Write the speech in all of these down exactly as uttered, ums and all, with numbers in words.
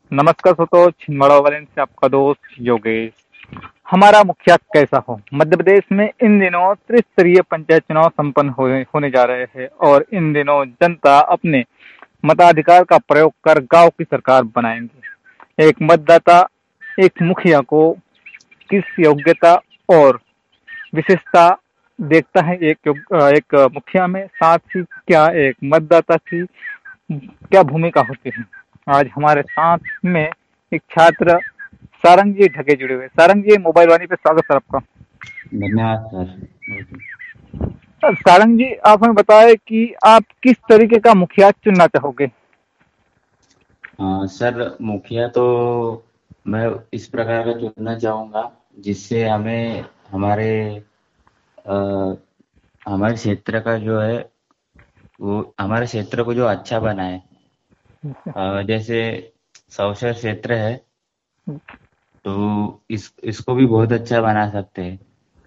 नमस्कार दोस्तों, छिंदवाड़ा वाले से आपका दोस्त योगेश। हमारा मुखिया कैसा हो। मध्य प्रदेश में इन दिनों त्रिस्तरीय पंचायत चुनाव संपन्न होने होने जा रहे हैं और इन दिनों जनता अपने मताधिकार का प्रयोग कर गांव की सरकार बनाएंगे। एक मतदाता एक मुखिया को किस योग्यता और विशेषता देखता है एक योग- एक मुखिया में, साथ ही क्या एक मतदाता की क्या भूमिका होती है। आज हमारे साथ में एक छात्र सारंग जी ढके जुड़े हुए। सारंग जी, मोबाइल वाणी पे स्वागत सर आपका। धन्यवाद सर। बिल्कुल। सर, सारंग जी, आप हमें बताएं कि आप किस तरीके का मुखिया चुनना चाहोगे। हाँ सर, मुखिया तो मैं इस प्रकार का चुनना चाहूँगा जिससे हमें हमारे अ, हमारे क्षेत्र का जो है वो हमारे क्षेत्र को जो अच्छा बनाए। अ, जैसे सौशा क्षेत्र है तो इस इसको भी बहुत अच्छा बना सकते हैं।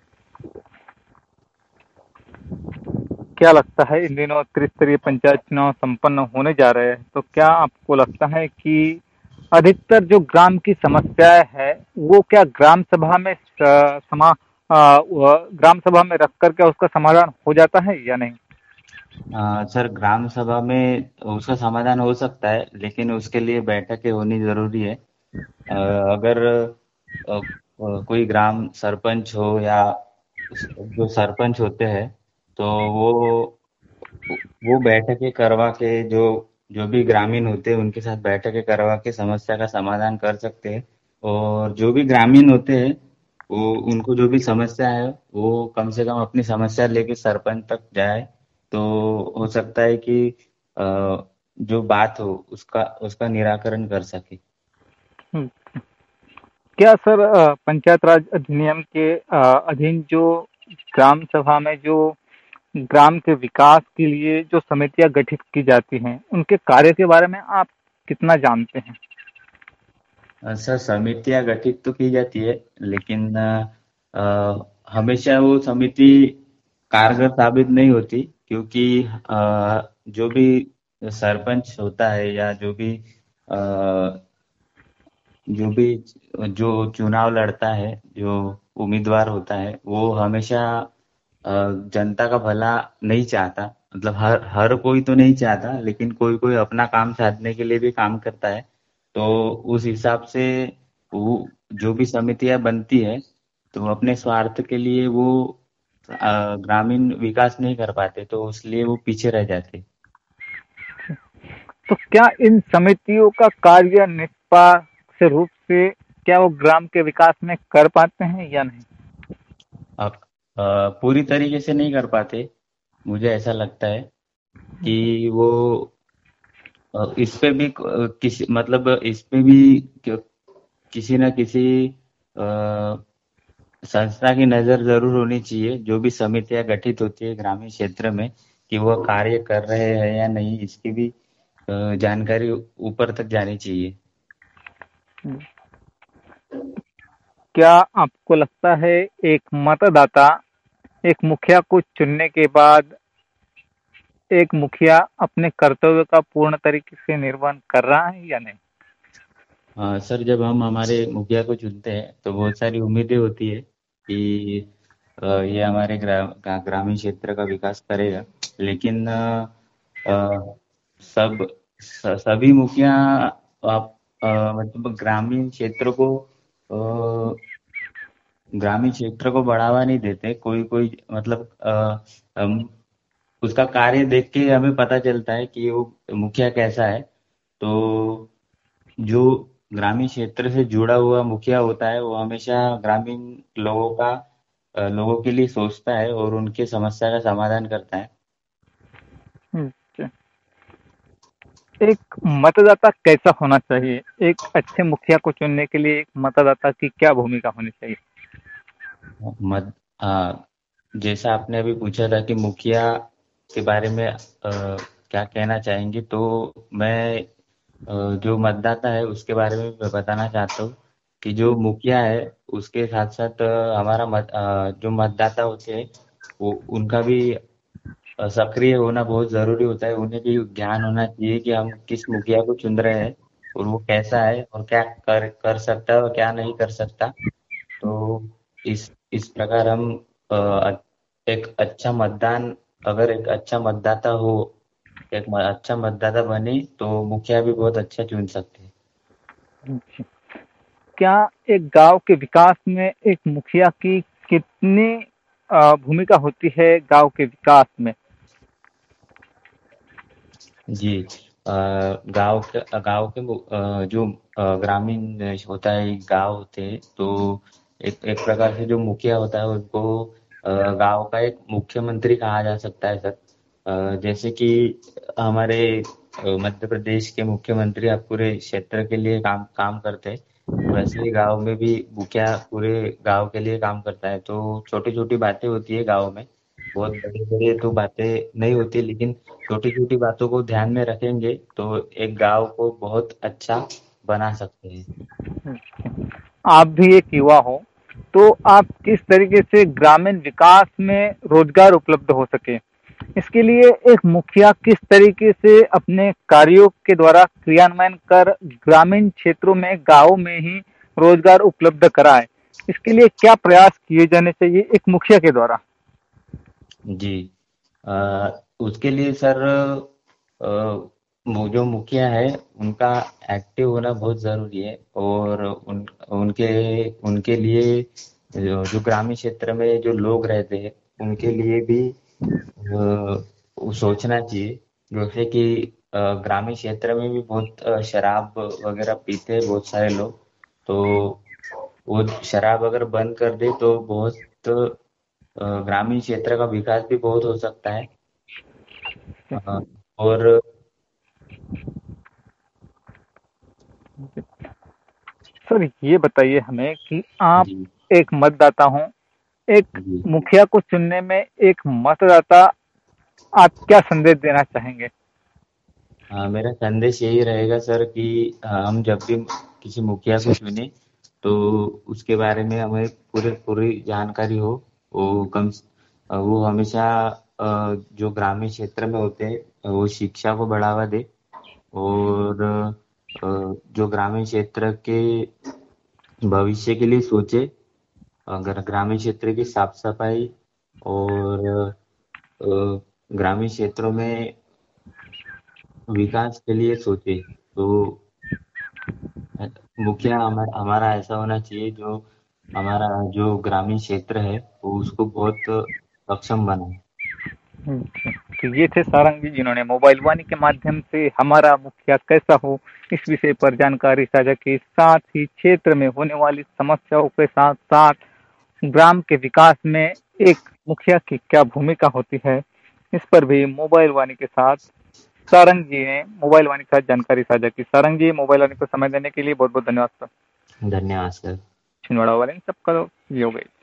क्या लगता है, इन दिनों त्रिस्तरीय पंचायत चुनाव संपन्न होने जा रहे हैं, तो क्या आपको लगता है कि अधिकतर जो ग्राम की समस्याएं है वो क्या ग्राम सभा में स- समा आ, वह ग्राम सभा में रख कर के उसका समाधान हो जाता है या नहीं। अ, सर, ग्राम सभा में उसका समाधान हो सकता है लेकिन उसके लिए बैठकें होनी जरूरी है। अ, अगर अ, अ, कोई ग्राम सरपंच हो या उस- जो सरपंच होते हैं तो वो वो बैठकें करवा के जो जो भी ग्रामीण होते हैं उनके साथ बैठकें करवा के समस्या का समाधान कर सकते हैं। और जो भी ग्रामीण होते हैं वो उनको जो भी समस्या है वो कम से कम अपनी समस्या लेके सरपंच तक जाए तो हो सकता है कि अ, जो बात हो उसका उसका निराकरण कर सके। हम्म, क्या सर, अ, पंचायत राज अधिनियम के अ, अधीन जो ग्राम सभा में जो ग्राम के विकास के लिए जो समितियां गठित की जाती हैं, उनके कार्य के बारे में आप कितना जानते हैं। अ, सर, समितियां गठित तो की जाती है लेकिन अ, अ, हमेशा वो समिति कारगर साबित नहीं होती क्योंकि अ, जो भी सरपंच होता है या जो भी अ, जो भी जो चुनाव लड़ता है, जो उम्मीदवार होता है वो हमेशा अ, जनता का भला नहीं चाहता। मतलब हर हर कोई तो नहीं चाहता लेकिन कोई कोई अपना काम साधने के लिए भी काम करता है। तो उस हिसाब से वो जो भी समितियां बनती है तो अपने स्वार्थ के लिए वो अ, ग्रामीण विकास नहीं कर पाते तो इसलिए वो पीछे रह जाते। तो क्या इन समितियों का कार्य निष्पक्ष रूप से क्या वो ग्राम के विकास में कर पाते हैं या नहीं। अब अ, पूरी तरीके से नहीं कर पाते। मुझे ऐसा लगता है कि वो अ, इस पे भी अ, किसी मतलब इस पे भी कि- किसी न किसी अ, संस्था की नज़र जरूर होनी चाहिए जो भी समितियां गठित होती है ग्रामीण क्षेत्र में कि वह कार्य कर रहे हैं या नहीं इसकी भी अ, जानकारी ऊपर तक जानी चाहिए। क्या आपको लगता है एक मतदाता एक मुखिया को चुनने के बाद एक मुखिया अपने कर्तव्य का पूर्ण तरीके से निर्वहन कर रहा है या नहीं। हाँ सर, जब हम हमारे मुखिया को चुनते हैं तो बहुत सारी उम्मीदें होती है कि अ, ये हमारे ग्रा, ग्रा- ग्रामीण क्षेत्र का विकास करेगा। लेकिन अ, अ, सब स- सभी मुखिया आप अ, मतलब ग्रामीण क्षेत्र को अ, ग्रामीण क्षेत्र को बढ़ावा नहीं देते। कोई कोई मतलब अ, हम उसका कार्य देख के हमें पता चलता है कि वो मुखिया कैसा है। तो जो ग्रामीण क्षेत्र से जुड़ा हुआ मुखिया होता है वो हमेशा ग्रामीण लोगों का अ, लोगों के लिए सोचता है और उनके समस्या का समाधान करता है। हम्म, एक मतदाता कैसा होना चाहिए। एक अच्छे मुखिया को चुनने के लिए एक मतदाता की क्या भूमिका होनी चाहिए। मत हाँ, जैसा आपने अभी पूछा था कि मुखिया के बारे में अ, क्या कहना चाहेंगे तो मैं अ, जो मतदाता है उसके बारे में मैं बताना चाहता हूँ कि जो मुखिया है उसके साथ साथ अ, हमारा मत अ, जो मतदाता होते हैं वो उनका भी अ, सक्रिय होना बहुत जरूरी होता है। उन्हें भी ज्ञान होना चाहिए कि हम किस मुखिया को चुन रहे हैं और वो कैसा है और क्या कर कर सकता है और क्या नहीं कर सकता। तो इस इस प्रकार हम अ, एक अच्छा मतदान, अगर एक अच्छा मतदाता हो, एक म- अच्छा मतदाता बने तो मुखिया भी बहुत अच्छा चुन सकते हैं। क्या एक गांव के विकास में एक मुखिया की कितनी अ, भूमिका होती है गांव के विकास में? जी। अ, गांव के गांव के मु- अ, जो अ, ग्रामीण होता है, गांव होते हैं, तो एक एक प्रकार से जो मुखिया होता है उनको अ, गांव का एक मुख्यमंत्री कहा जा सकता है सर। अ, जैसे कि हमारे अ, मध्य प्रदेश के मुख्यमंत्री अब पूरे क्षेत्र के लिए काम काम करते हैं, वैसे ही गांव में भी मुखिया पूरे गांव के लिए काम करता है। तो छोटी छोटी बातें होती है गांव में, बहुत बड़ी बड़ी तो बातें नहीं होती, लेकिन छोटी छोटी बातों को ध्यान में रखेंगे तो एक गांव को बहुत अच्छा बना सकते हैं। आप भी एक युवा हो, तो आप किस तरीके से ग्रामीण विकास में रोजगार उपलब्ध हो सके, इसके लिए एक मुखिया किस तरीके से अपने कार्यों के द्वारा क्रियान्वयन कर ग्रामीण क्षेत्रों में, गांवों में ही रोजगार उपलब्ध कराए, इसके लिए क्या प्रयास किए जाने चाहिए एक मुखिया के द्वारा? जी। अ, उसके लिए सर, अ, वो जो मुखिया है उनका एक्टिव होना बहुत ज़रूरी है, और उन उनके उनके लिए जो जो ग्रामीण क्षेत्र में जो लोग रहते हैं उनके लिए भी अ, वो सोचना चाहिए। जैसे कि अ, ग्रामीण क्षेत्र में भी बहुत अ, शराब वगैरह पीते हैं बहुत सारे लोग। तो वो शराब अगर बंद कर दे तो बहुत अ, ग्रामीण क्षेत्र का विकास भी बहुत हो सकता है। अ, और सर ये बताइए हमें कि आप जी। एक मतदाता हों, एक जी। मुखिया को चुनने में एक मतदाता, आप क्या संदेश देना चाहेंगे? हाँ, मेरा संदेश यही रहेगा सर कि अ, हम जब भी किसी मुखिया को चुने तो उसके बारे में हमें पूरी पूरी जानकारी हो। वो कम अ, वो हमेशा अ, जो ग्रामीण क्षेत्र में होते हैं वो शिक्षा को बढ़ावा दे, और अ, जो ग्रामीण क्षेत्र के भविष्य के लिए सोचे। अगर ग्रामीण क्षेत्र की साफ सफाई और अ, ग्रामीण क्षेत्रों में विकास के लिए सोचे, तो मुखिया हमारा हमारा ऐसा होना चाहिए जो हमारा जो ग्रामीण क्षेत्र है वो उसको बहुत सक्षम बनाए। अच्छा, तो ये थे सारंग जी जिन्होंने मोबाइल वाणी के माध्यम से हमारा मुखिया कैसा हो इस विषय पर जानकारी साझा की, साथ ही क्षेत्र में होने वाली समस्याओं के साथ साथ ग्राम के विकास में एक मुखिया की क्या भूमिका होती है, इस पर भी मोबाइल वाणी के साथ सारंग जी ने मोबाइल वाणी के साथ जानकारी साझा की। सारंग जी, मोबाइल वाणी को समय देने के लिए बहुत बहुत धन्यवाद सर। धन्यवाद सर। छिंदवाड़ा वाले सबका ये हो गई।